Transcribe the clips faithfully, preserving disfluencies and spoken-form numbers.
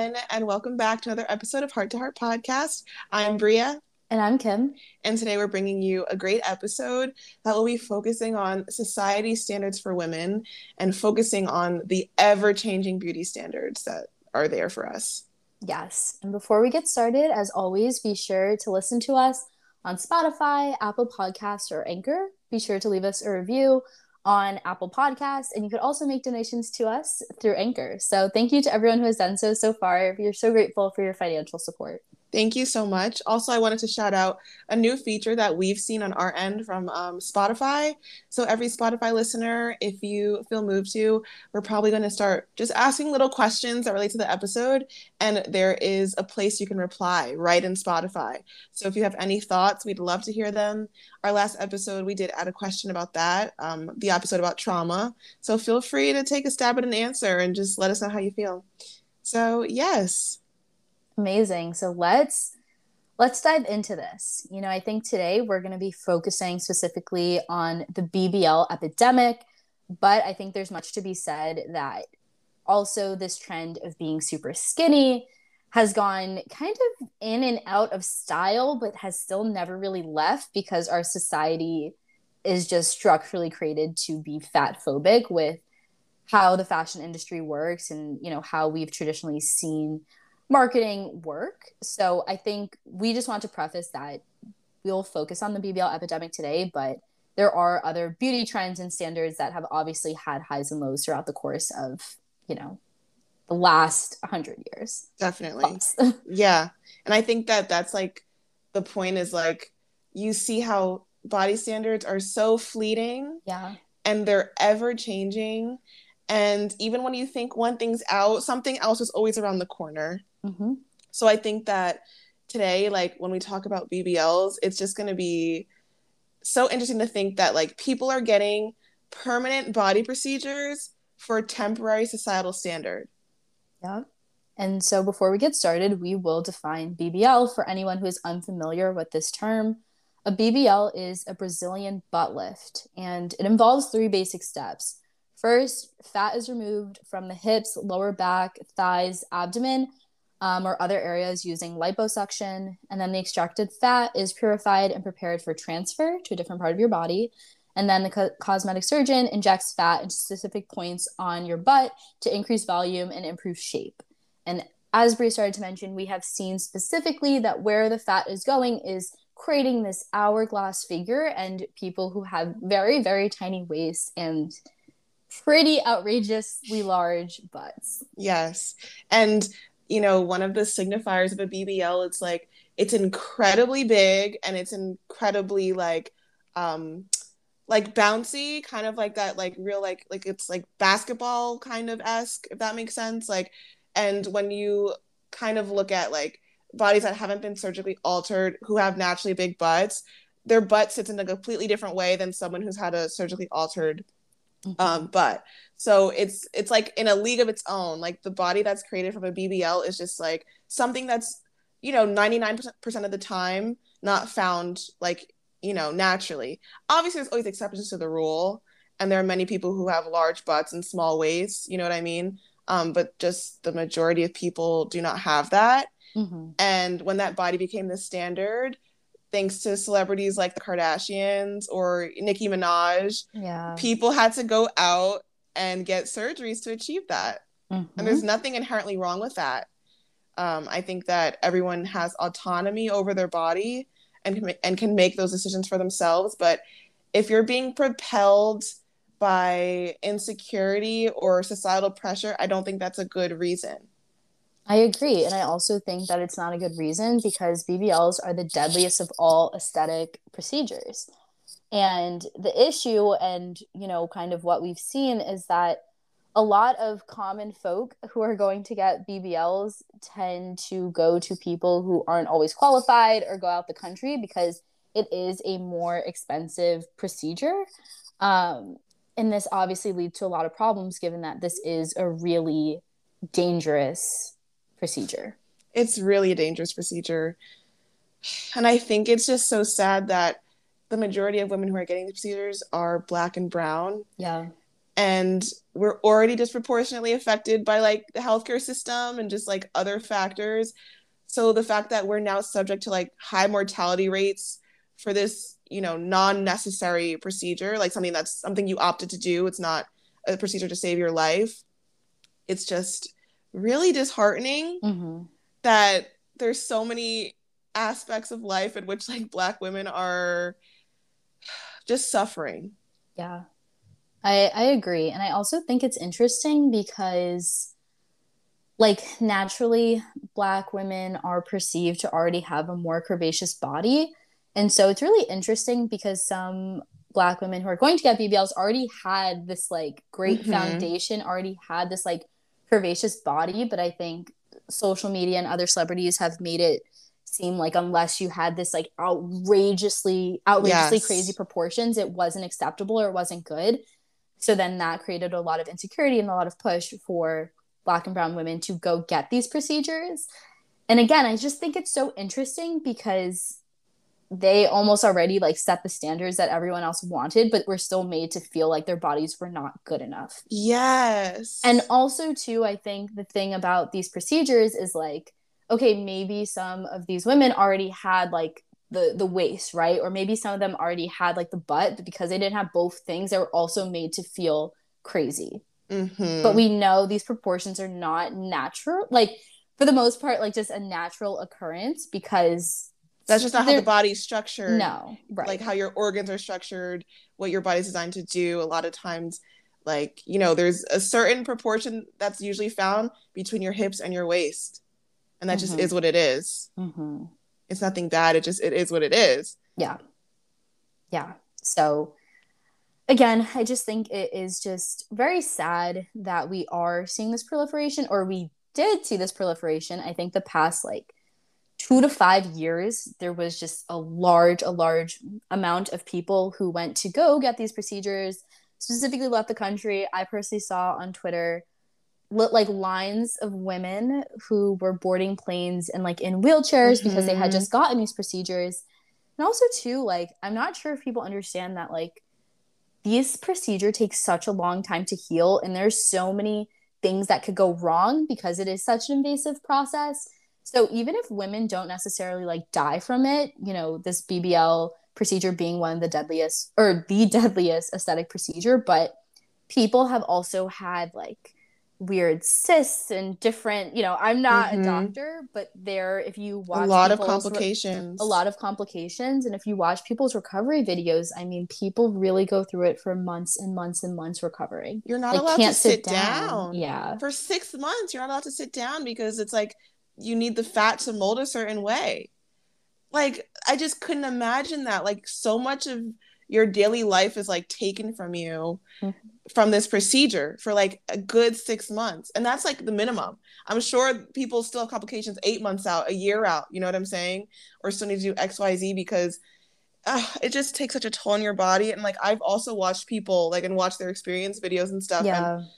everyone, and welcome back to another episode of Heart to Heart Podcast. I'm Bria, And I'm Kim. and today we're bringing you a great episode that will be focusing on society standards for women and focusing on the ever-changing beauty standards that are there for us. Yes. And before we get started, as always, be sure to listen to us on Spotify, Apple Podcasts, or Anchor. Be sure to leave us a review on Apple Podcasts, and you could also make donations to us through Anchor. So thank you to everyone who has done so so far. We are so grateful for your financial support. Thank you so much. Also, I wanted to shout out a new feature that we've seen on our end from um, Spotify. So every Spotify listener, if you feel moved to, we're probably going to start just asking little questions that relate to the episode. And there is a place you can reply right in Spotify. So if you have any thoughts, we'd love to hear them. Our last episode, we did add a question about that, um, the episode about trauma. So feel free to take a stab at an answer and just let us know how you feel. So yes. Amazing. So let's let's dive into this. You know, I think today we're going to be focusing specifically on the B B L epidemic, but I think there's much to be said that also this trend of being super skinny has gone kind of in and out of style, but has still never really left because our society is just structurally created to be fat phobic with how the fashion industry works and, you know, how we've traditionally seen marketing work. So I think we just want to preface that we'll focus on the B B L epidemic today, but there are other beauty trends and standards that have obviously had highs and lows throughout the course of, you know, the last one hundred years. Definitely. Yeah. And I think that that's like the point is like you see how body standards are so fleeting. Yeah. And they're ever changing. And even when you think one thing's out, something else is always around the corner. Mm-hmm. So I think that today, like when we talk about B B Ls, it's just going to be so interesting to think that like people are getting permanent body procedures for temporary societal standard. Yeah. And so before we get started, we will define B B L for anyone who is unfamiliar with this term. A B B L is a Brazilian butt lift, and it involves three basic steps. First, fat is removed from the hips, lower back, thighs, abdomen, um, or other areas using liposuction. And then the extracted fat is purified and prepared for transfer to a different part of your body. And then the co- cosmetic surgeon injects fat into specific points on your butt to increase volume and improve shape. And as Brie started to mention, we have seen specifically that where the fat is going is creating this hourglass figure and people who have very, very tiny waists and pretty outrageously large butts. Yes. And, you know, one of the signifiers of a B B L, it's like, it's incredibly big and it's incredibly like, um, like bouncy, kind of like that, like real, like, like it's like basketball kind of esque, if that makes sense. Like, and when you kind of look at like bodies that haven't been surgically altered, who have naturally big butts, their butt sits in a completely different way than someone who's had a surgically altered um butt. So it's it's like in a league of its own. Like the body that's created from a B B L is just like something that's, you know, ninety-nine percent of the time not found like, you know, naturally. Obviously there's always exceptions to the rule, and there are many people who have large butts and small waists, you know what I mean? Um but just the majority of people do not have that. Mm-hmm. And when that body became the standard, thanks to celebrities like the Kardashians or Nicki Minaj, Yeah. people had to go out and get surgeries to achieve that. Mm-hmm. And there's nothing inherently wrong with that. Um, I think that everyone has autonomy over their body and can, and can make those decisions for themselves. But if you're being propelled by insecurity or societal pressure, I don't think that's a good reason. I agree. And I also think that it's not a good reason because B B Ls are the deadliest of all aesthetic procedures. And the issue and, you know, kind of what we've seen is that a lot of common folk who are going to get B B Ls tend to go to people who aren't always qualified or go out the country because it is a more expensive procedure. Um, and this obviously leads to a lot of problems given that this is a really dangerous procedure. It's really a dangerous procedure. And I think it's just so sad that the majority of women who are getting the procedures are Black and brown. Yeah. and we're already disproportionately affected by like the healthcare system and just like other factors. So the fact that we're now subject to like high mortality rates for this, you know, non-necessary procedure, like something that's something you opted to do, it's not a procedure to save your life. It's just really disheartening mm-hmm. that there's so many aspects of life in which like Black women are just suffering. Yeah, I I agree. And I also think it's interesting because like naturally Black women are perceived to already have a more curvaceous body. And so it's really interesting because some Black women who are going to get B B Ls already had this like great Mm-hmm. foundation, already had this like curvaceous body. But I think social media and other celebrities have made it seem like unless you had this like outrageously, outrageously crazy Yes. proportions, it wasn't acceptable or it wasn't good. So then that created a lot of insecurity and a lot of push for Black and brown women to go get these procedures. And again, I just think it's so interesting because they almost already like set the standards that everyone else wanted, but were still made to feel like their bodies were not good enough. And Yes. also, too, I think the thing about these procedures is like, okay, maybe some of these women already had like the the waist, right? Or maybe some of them already had like the butt, but because they didn't have both things, they were also made to feel crazy. But Mm-hmm. we know these proportions are not natural, like for the most part, like just a natural occurrence because That's just not how the they're body's structured, no, like right. how your organs are structured, what your body's designed to do. A lot of times, like, you know, there's a certain proportion that's usually found between your hips and your waist. And that just Mm-hmm. is what it is. Mm-hmm. It's nothing bad. It just, it is what it is. Yeah. Yeah. So again, I just think it is just very sad that we are seeing this proliferation, or we did see this proliferation. I think the past like two to five years, there was just a large, a large amount of people who went to go get these procedures, specifically left the country. I personally saw on Twitter like lines of women who were boarding planes and like in wheelchairs because they had Mm-hmm. just gotten these procedures. And also too, like I'm not sure if people understand that like these procedure takes such a long time to heal, and there's so many things that could go wrong because it is such an invasive process. So even if women don't necessarily like die from it, you know, this B B L procedure being one of the deadliest or the deadliest aesthetic procedure, but people have also had like weird cysts and different, you know, I'm not a Mm-hmm. doctor, but there, if you A watch lot of people's re- a complications. lot of complications. And if you watch people's recovery videos, I mean, people really go through it for months and months and months recovering. You're not Like, allowed to can't sit sit down. down Yeah. for six months. You're not allowed to sit down because it's like you need the fat to mold a certain way. Like, I just couldn't imagine that. Like, so much of your daily life is like taken from you Mm-hmm. from this procedure for like a good six months. And that's like the minimum. I'm sure people still have complications eight months out, a year out, you know what I'm saying? Or still need to do X, Y, Z because uh, it just takes such a toll on your body. And like, I've also watched people like and watched their experience videos and stuff. And Yeah.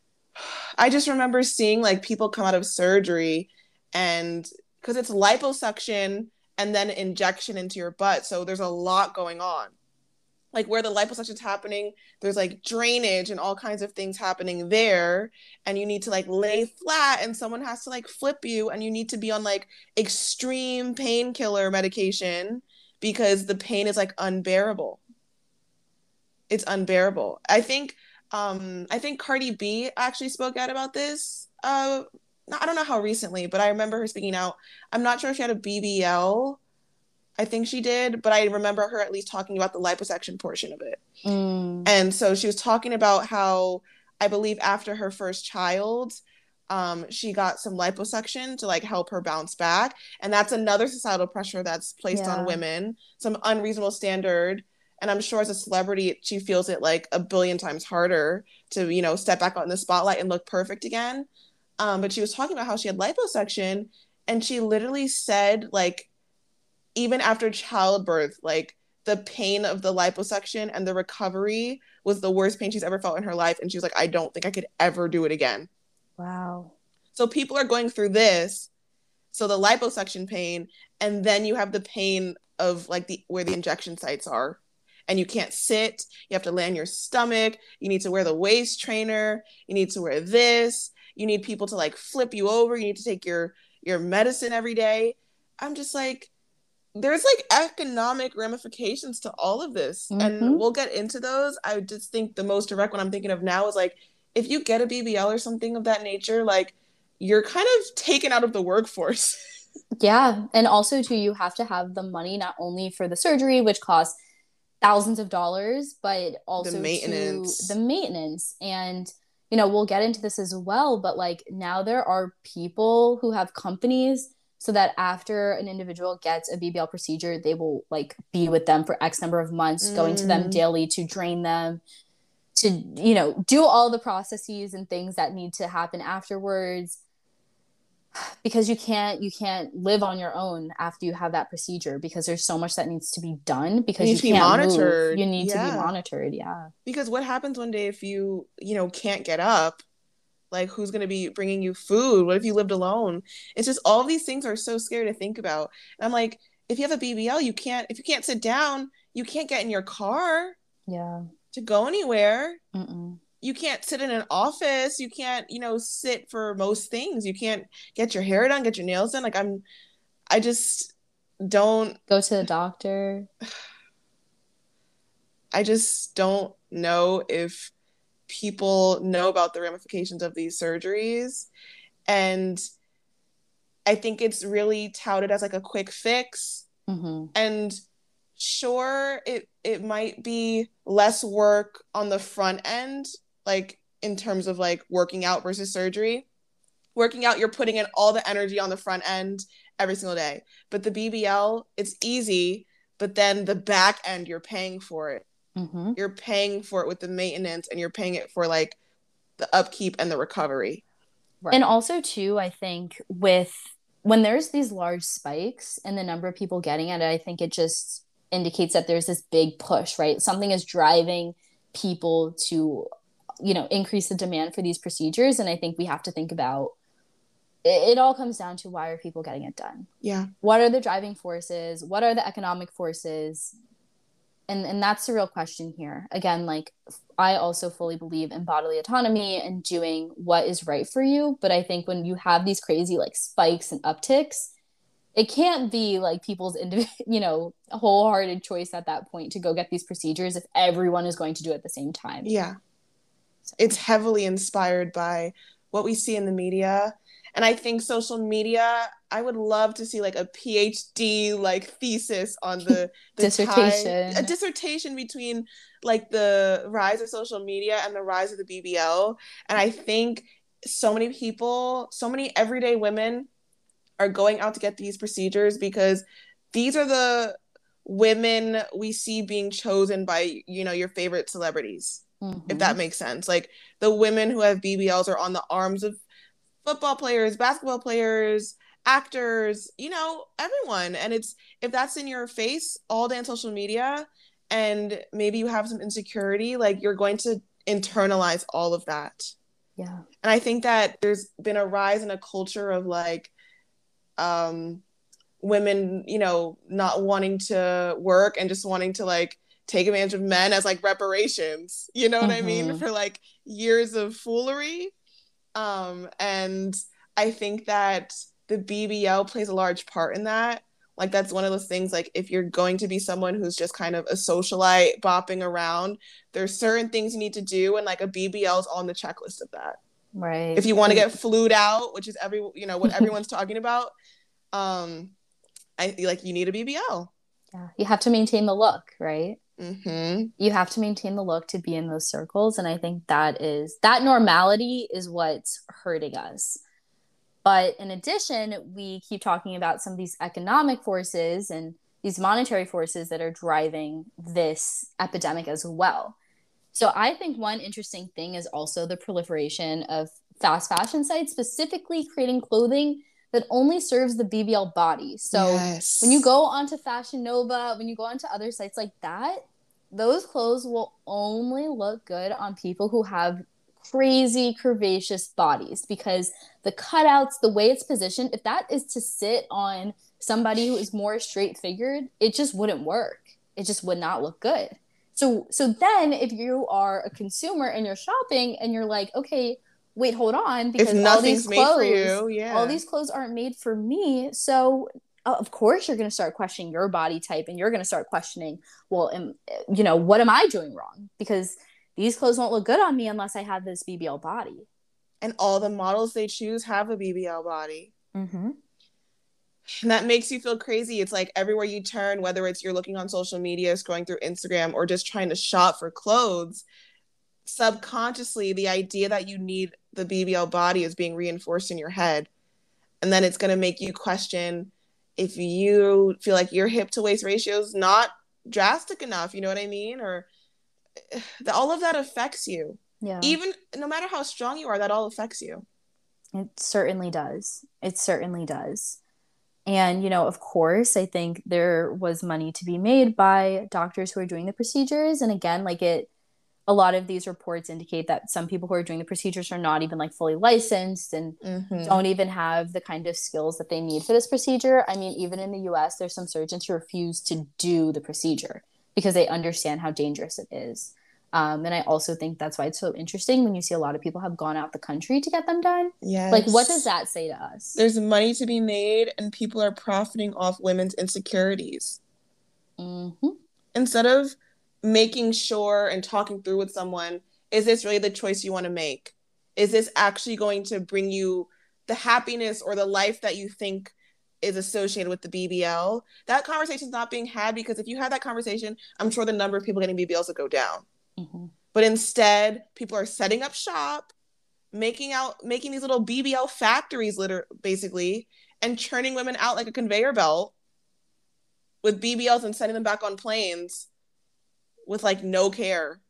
I just remember seeing like people come out of surgery and because it's liposuction and then injection into your butt. So there's a lot going on. Like where the liposuction's happening, there's like drainage and all kinds of things happening there. And you need to like lay flat and someone has to like flip you and you need to be on like extreme painkiller medication because the pain is like unbearable. It's unbearable. I think um I think Cardi B actually spoke out about this. Uh I don't know how recently, but I remember her speaking out. I'm not sure if she had a B B L. I think she did, but I remember her at least talking about the liposuction portion of it. Mm. And so she was talking about how I believe after her first child, um, she got some liposuction to like help her bounce back. And that's another societal pressure that's placed on Yeah. women, some unreasonable standard. And I'm sure as a celebrity, she feels it like a billion times harder to, you know, step back out in the spotlight and look perfect again. Um, but she was talking about how she had liposuction and she literally said like even after childbirth, like the pain of the liposuction and the recovery was the worst pain she's ever felt in her life. And she was like, I don't think I could ever do it again. Wow. So people are going through this. So the liposuction pain, and then you have the pain of like the where the injection sites are. and you can't sit. You have to lay on your stomach. You need to wear the waist trainer. You need to wear this. You need people to like flip you over. You need to take your your medicine every day. I'm just like, there's like economic ramifications to all of this. Mm-hmm. And we'll get into those. I just think the most direct one I'm thinking of now is like, if you get a B B L or something of that nature, like you're kind of taken out of the workforce. Yeah. And also too, you have to have the money not only for the surgery, which costs thousands of dollars, but The also to maintenance. the maintenance. And, you know, we'll get into this as well, but like now there are people who have companies so that after an individual gets a B B L procedure, they will like be with them for X number of months, going to them Mm. daily to drain them, to, you know, do all the processes and things that need to happen afterwards, because you can't you can't live on your own after you have that procedure, because there's so much that needs to be done, You because need you to be can't move. monitored. You need to be Yeah. monitored. Yeah. Because what happens one day if you, you know, can't get up? Like, who's going to be bringing you food? What if you lived alone? It's just all of these things are so scary to think about. And I'm like, if you have a B B L, you can't, if you can't sit down, you can't get in your car Yeah. to go anywhere. Mm-mm. You can't sit in an office. You can't, you know, sit for most things. You can't get your hair done, get your nails done. Like, I'm, I just don't, Go to the doctor. I just don't know if people know about the ramifications of these surgeries. And I think it's really touted as like a quick fix. Mm-hmm. And sure, it it might be less work on the front end, like in terms of like working out versus surgery. Working out, you're putting in all the energy on the front end every single day. But the B B L, it's easy, but then the back end, you're paying for it. Mm-hmm. You're paying for it with the maintenance, and you're paying it for like the upkeep and the recovery. Right. And also too, I think with when there's these large spikes in the number of people getting it, I think it just indicates that there's this big push, right? Something is driving people to, you know, increase the demand for these procedures. And I think we have to think about it, it all comes down to, why are people getting it done? Yeah. What are the driving forces? What are the economic forces? And and that's the real question here. Again, like, I also fully believe in bodily autonomy and doing what is right for you. But I think when you have these crazy like spikes and upticks, it can't be like people's indiv- you know, wholehearted choice at that point to go get these procedures if everyone is going to do it at the same time. Yeah. So. It's heavily inspired by what we see in the media. And I think social media, I would love to see like a PhD like thesis on the, the dissertation. Tie, a dissertation between like the rise of social media and the rise of the B B L. And I think so many people, so many everyday women are going out to get these procedures because these are the women we see being chosen by, you know, your favorite celebrities, mm-hmm. if that makes sense. Like the women who have B B Ls are on the arms of football players, basketball players, actors, you know, everyone. And it's, if that's in your face all day on social media and maybe you have some insecurity, like you're going to internalize all of that. Yeah. And I think that there's been a rise in a culture of like um women, you know, not wanting to work and just wanting to like take advantage of men as like reparations, you know what mm-hmm. I mean, for like years of foolery. Um, and I think that the B B L plays a large part in that. Like, that's one of those things, like, if you're going to be someone who's just kind of a socialite bopping around, there's certain things you need to do, and, like, a B B L is on the checklist of that. Right. If you want to get flued out, which is every, you know, what everyone's talking about, um, I like, you need a B B L. Yeah. You have to maintain the look, right? Mm-hmm. You have to maintain the look to be in those circles. And I think that is, that normality is what's hurting us. But in addition, we keep talking about some of these economic forces and these monetary forces that are driving this epidemic as well. So I think one interesting thing is also the proliferation of fast fashion sites, specifically creating clothing that only serves the B B L body. So yes. When you go onto Fashion Nova, when you go onto other sites like that, those clothes will only look good on people who have crazy curvaceous bodies, because the cutouts, the way it's positioned, if that is to sit on somebody who is more straight figured, it just wouldn't work. It just would not look good. So so then if you are a consumer and you're shopping and you're like, okay, wait, hold on, If because all these nothing's made for clothes, you, all yeah. these clothes aren't made for me. So uh, of course you're going to start questioning your body type and you're going to start questioning, well, am, you know, what am I doing wrong? Because these clothes won't look good on me unless I have this B B L body. And all the models they choose have a B B L body. Mm-hmm. And that makes you feel crazy. It's like everywhere you turn, whether it's you're looking on social media, scrolling through Instagram, or just trying to shop for clothes, subconsciously, the idea that you need the B B L body is being reinforced in your head. And then it's going to make you question if you feel like your hip to waist ratio is not drastic enough, you know what I mean? Or the, all of that affects you. Yeah. Even no matter how strong you are, that all affects you. It certainly does. It certainly does. And, you know, of course, I think there was money to be made by doctors who are doing the procedures. And again, like it, a lot of these reports indicate that some people who are doing the procedures are not even like fully licensed and Mm-hmm. don't even have the kind of skills that they need for this procedure. I mean, even in the U S, there's some surgeons who refuse to do the procedure because they understand how dangerous it is. Um, and I also think that's why it's so interesting when you see a lot of people have gone out the country to get them done. Yes. Like, what does that say to us? There's money to be made, and people are profiting off women's insecurities. Mm-hmm. Instead of making sure and talking through with someone, is this really the choice you want to make? Is this actually going to bring you the happiness or the life that you think is associated with the B B L? That conversation is not being had, because if you had that conversation, I'm sure the number of people getting B B Ls would go down. Mm-hmm. But instead, people are setting up shop, making out, making these little B B L factories, literally, basically, and churning women out like a conveyor belt with B B Ls and sending them back on planes with like no care,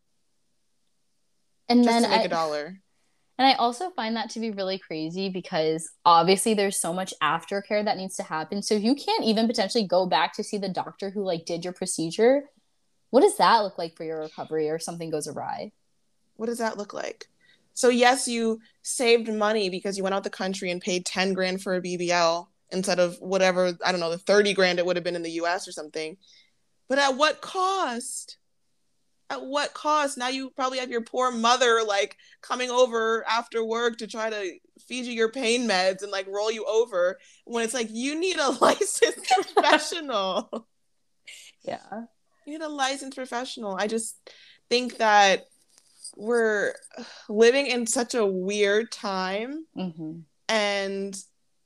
and just then to make I, a dollar. And I also find that to be really crazy because obviously there's so much aftercare that needs to happen. So if you can't even potentially go back to see the doctor who like did your procedure, what does that look like for your recovery or something goes awry? What does that look like? So yes, you saved money because you went out the country and paid ten grand for a B B L instead of whatever, I don't know, the thirty grand it would have been in the U S or something. But at what cost? At what cost? Now you probably have your poor mother like coming over after work to try to feed you your pain meds and like roll you over, when it's like you need a licensed professional. Yeah. You need a licensed professional. I just think that we're living in such a weird time. Mm-hmm. And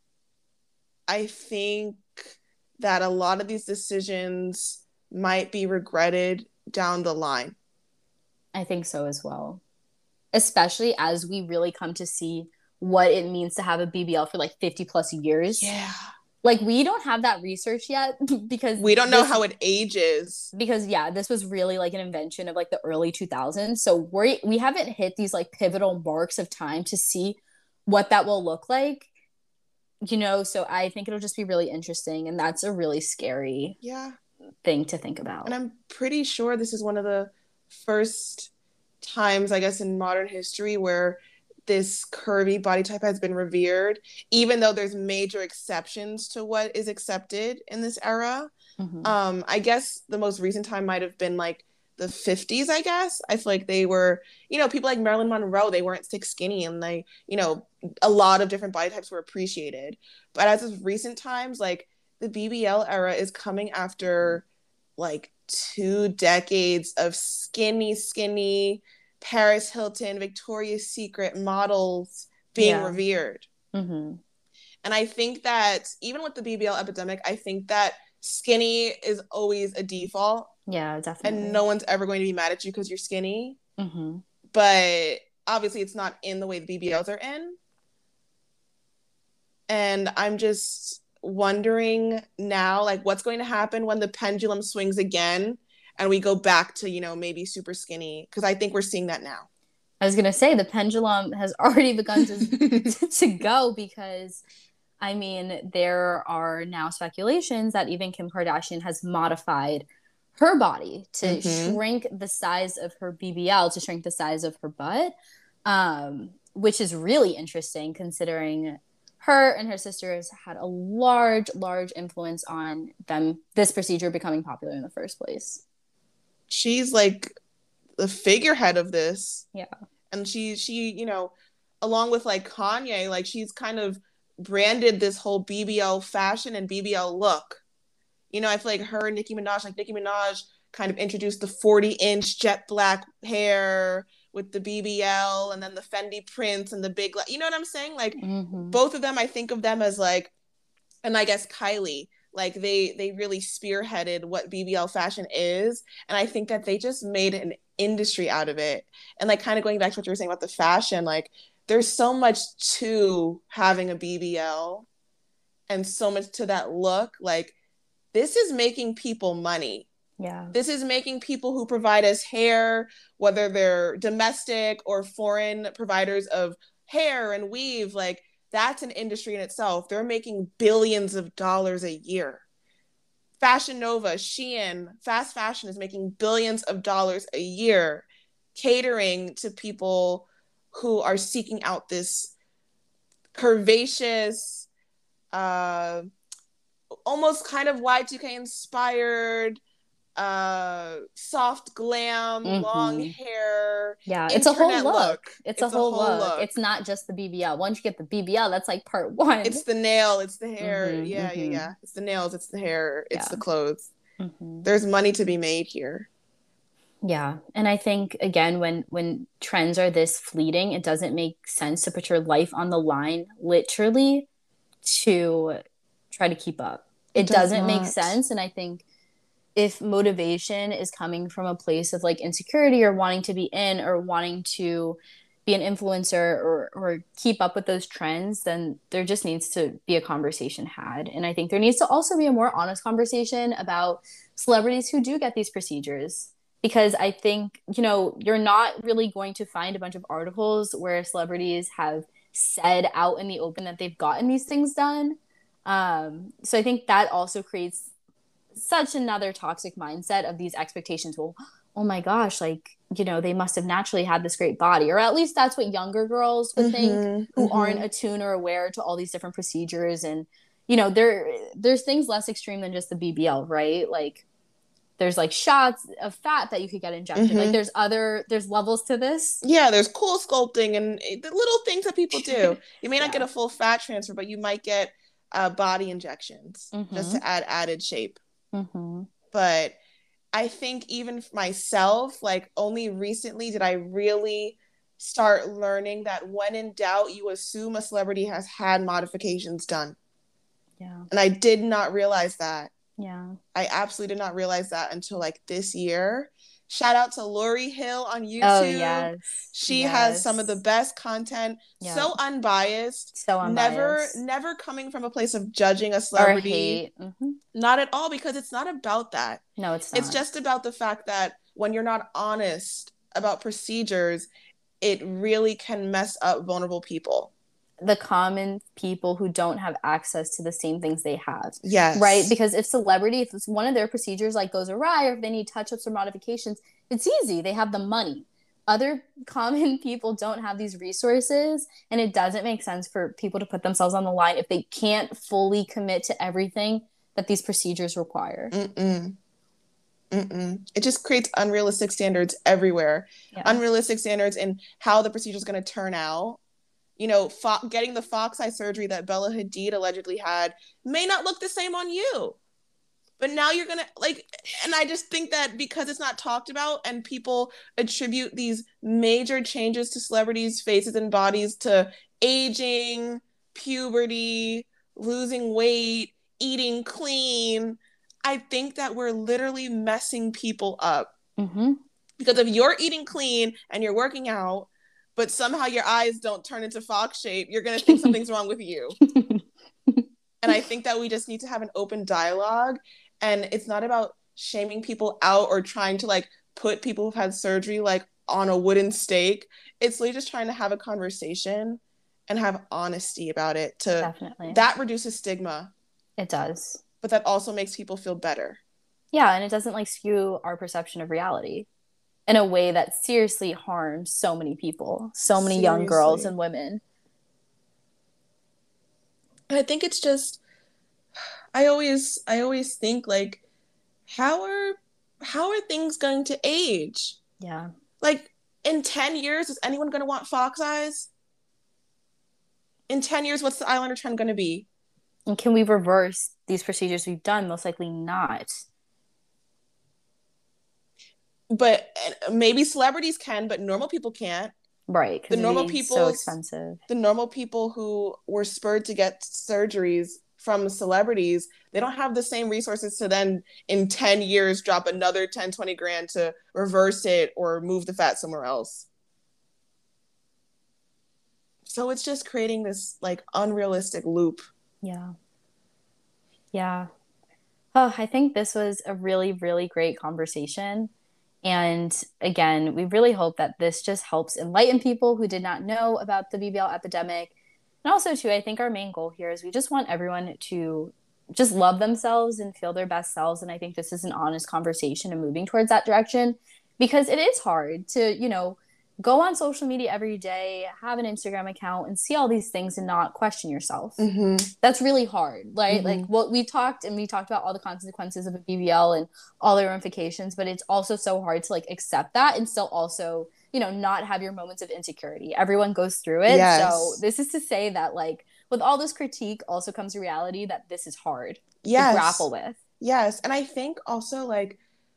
I think that a lot of these decisions might be regretted down the line. I think so as well. Especially as we really come to see what it means to have a B B L for like fifty plus years. Yeah. Like, we don't have that research yet because we don't know this, how it ages. Because yeah, this was really like an invention of like the early two thousands. So we we haven't hit these like pivotal marks of time to see what that will look like. You know, so I think it'll just be really interesting, and that's a really scary yeah thing to think about. And I'm pretty sure this is one of the first times, I guess, in modern history where this curvy body type has been revered, even though there's major exceptions to what is accepted in this era. Mm-hmm. Um, I guess the most recent time might have been like the fifties, I guess. I feel like they were, you know, people like Marilyn Monroe, they weren't thick skinny, and they, you know, a lot of different body types were appreciated. But as of recent times, like the B B L era is coming after like two decades of skinny, skinny Paris Hilton, Victoria's Secret models being yeah. revered. Mm-hmm. And I think that even with the B B L epidemic, I think that skinny is always a default. Yeah, definitely. And no one's ever going to be mad at you because you're skinny. Mm-hmm. But obviously it's not in the way the B B Ls are in. And I'm just wondering now, like, what's going to happen when the pendulum swings again and we go back to, you know, maybe super skinny? Because I think we're seeing that now. I was going to say the pendulum has already begun to, to go, because, I mean, there are now speculations that even Kim Kardashian has modified her body to mm-hmm. shrink the size of her B B L, to shrink the size of her butt, um, which is really interesting considering her and her sisters had a large, large influence on them, this procedure becoming popular in the first place. she's like the figurehead of this. Yeah. And she she, you know, along with like Kanye, like she's kind of branded this whole B B L fashion and B B L look. You know, I feel like her and Nicki Minaj, like Nicki Minaj kind of introduced the forty inch jet black hair with the B B L and then the Fendi prints and the big, you know what I'm saying? Like Mm-hmm. both of them, I think of them as like, and I guess Kylie, like they they really spearheaded what B B L fashion is. And I think that they just made an industry out of it. And like kind of going back to what you were saying about the fashion, like there's so much to having a B B L and so much to that look. Like this is making people money. Yeah. This is making people who provide us hair, whether they're domestic or foreign providers of hair and weave, like that's an industry in itself. They're making billions of dollars a year. Fashion Nova, Shein, fast fashion is making billions of dollars a year, catering to people who are seeking out this curvaceous, uh, almost kind of Y two K inspired, uh soft glam, mm-hmm. long hair. Yeah, it's a whole look. look. It's, it's a, whole, a whole look. look. It's not just the B B L. Once you get the B B L, that's like part one. It's the nail, it's the hair. Mm-hmm, yeah, mm-hmm. yeah, yeah. It's the nails, it's the hair, it's yeah. the clothes. Mm-hmm. There's money to be made here. Yeah, and I think again, when when trends are this fleeting, it doesn't make sense to put your life on the line, literally, to try to keep up. It, it does doesn't not. make sense, and I think if motivation is coming from a place of like insecurity or wanting to be in or wanting to be an influencer or or keep up with those trends, then there just needs to be a conversation had. And I think there needs to also be a more honest conversation about celebrities who do get these procedures. Because I think, you know, you're not really going to find a bunch of articles where celebrities have said out in the open that they've gotten these things done. Um, so I think that also creates such another toxic mindset of these expectations. Well, oh my gosh, like, you know, they must have naturally had this great body, or at least that's what younger girls would mm-hmm, think who mm-hmm. aren't attuned or aware to all these different procedures. And, you know, there there's things less extreme than just the B B L, right? Like there's like shots of fat that you could get injected. Mm-hmm. Like there's other, there's levels to this. Yeah, there's cool sculpting and the little things that people do. You may not yeah. get a full fat transfer, but you might get uh, body injections mm-hmm. just to add added shape. Mm-hmm. But I think even myself, like only recently did I really start learning that when in doubt, you assume a celebrity has had modifications done. Yeah. And I did not realize that. Yeah. I absolutely did not realize that until like this year. Shout out to Lauryn Hill on YouTube. Oh, yes. She yes. has some of the best content. Yeah. So unbiased. So unbiased. Never, never coming from a place of judging a celebrity. Or hate. Mm-hmm. Not at all, because it's not about that. No, it's not. It's just about the fact that when you're not honest about procedures, it really can mess up vulnerable people. The common people who don't have access to the same things they have. Yes. Right? Because if celebrity, if it's one of their procedures like goes awry, or if they need touch-ups or modifications, it's easy. They have the money. Other common people don't have these resources, and it doesn't make sense for people to put themselves on the line if they can't fully commit to everything that these procedures require. Mm-mm. Mm-mm. It just creates unrealistic standards everywhere. Yeah. Unrealistic standards in how the procedure is going to turn out. You know, fo- getting the fox eye surgery that Bella Hadid allegedly had may not look the same on you. But now you're going to, like, and I just think that because it's not talked about and people attribute these major changes to celebrities' faces and bodies to aging, puberty, losing weight, eating clean, I think that we're literally messing people up. Mm-hmm. Because if you're eating clean and you're working out, but somehow your eyes don't turn into fox shape, you're going to think something's wrong with you. And I think that we just need to have an open dialogue. And it's not about shaming people out or trying to like put people who've had surgery like on a wooden stake. It's really just trying to have a conversation and have honesty about it. To Definitely. That reduces stigma. It does. But that also makes people feel better. Yeah, and it doesn't like skew our perception of reality in a way that seriously harms so many people, so many seriously. young girls and women. I think it's just, I always, I always think like, how are, how are things going to age? Yeah. Like in ten years, is anyone going to want fox eyes? In ten years, what's the eyeliner trend going to be? And can we reverse these procedures we've done? Most likely not. But maybe celebrities can, but normal people can't. Right, The because normal it'd be so people, expensive. the normal people who were spurred to get surgeries from celebrities, they don't have the same resources to then in ten years drop another ten, twenty grand to reverse it or move the fat somewhere else. So it's just creating this like unrealistic loop. Yeah. Yeah. Oh, I think this was a really, really great conversation. And again, we really hope that this just helps enlighten people who did not know about the B B L epidemic. And also, too, I think our main goal here is we just want everyone to just love themselves and feel their best selves. And I think this is an honest conversation and moving towards that direction, because it is hard to, you know, go on social media every day, have an Instagram account, and see all these things and not question yourself. Mm-hmm. That's really hard, right? Mm-hmm. Like what we talked and we talked about all the consequences of a B B L and all the ramifications, but it's also so hard to like accept that and still also, you know, not have your moments of insecurity. Everyone goes through it. Yes. So this is to say that like with all this critique also comes a reality that this is hard yes. to grapple with. Yes. And I think also like,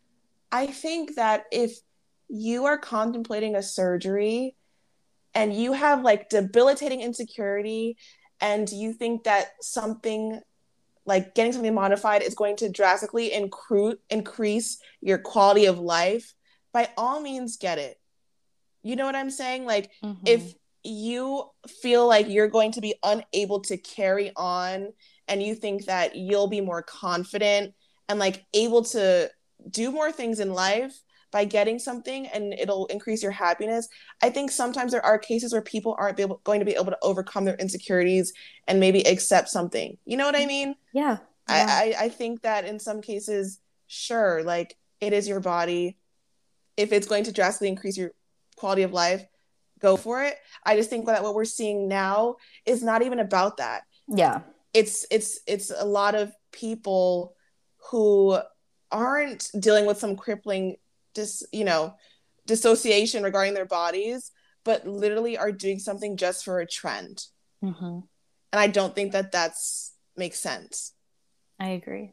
I think that if you are contemplating a surgery and you have like debilitating insecurity and you think that something like getting something modified is going to drastically incru- increase your quality of life, by all means get it. You know what I'm saying? Like mm-hmm. if you feel like you're going to be unable to carry on and you think that you'll be more confident and like able to do more things in life by getting something and it'll increase your happiness. I think sometimes there are cases where people aren't be able, going to be able to overcome their insecurities and maybe accept something. You know what I mean? Yeah. yeah. I, I, I think that in some cases, sure, like it is your body. If it's going to drastically increase your quality of life, go for it. I just think that what we're seeing now is not even about that. Yeah. It's it's it's a lot of people who aren't dealing with some crippling dis, you know, dissociation regarding their bodies, but literally are doing something just for a trend. Mm-hmm. And I don't think that that's makes sense. I agree.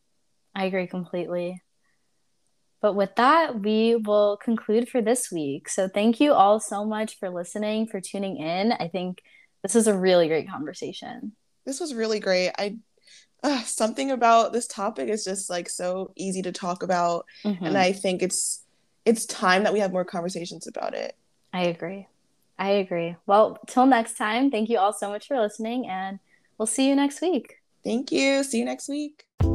I agree completely. But with that, we will conclude for this week. So thank you all so much for listening, for tuning in. I think this was a really great conversation. This was really great. I uh, something about this topic is just like so easy to talk about. Mm-hmm. And I think it's it's time that we have more conversations about it. I agree. I agree. Well, till next time, thank you all so much for listening, and we'll see you next week. Thank you. See you next week.